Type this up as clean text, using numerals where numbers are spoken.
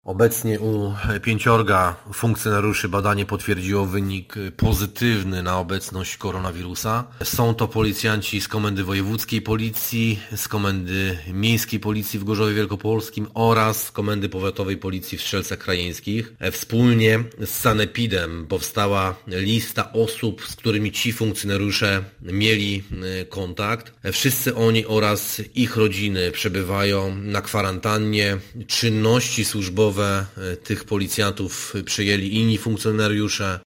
Obecnie u 5 funkcjonariuszy badanie potwierdziło wynik pozytywny na obecność koronawirusa. Są to policjanci z Komendy Wojewódzkiej Policji, z Komendy Miejskiej Policji w Gorzowie Wielkopolskim oraz z Komendy Powiatowej Policji w Strzelcach Krajeńskich. Wspólnie z sanepidem powstała lista osób, z którymi ci funkcjonariusze mieli kontakt. Wszyscy oni oraz ich rodziny przebywają na kwarantannie. Czynności służbowe tych policjantów przyjęli inni funkcjonariusze.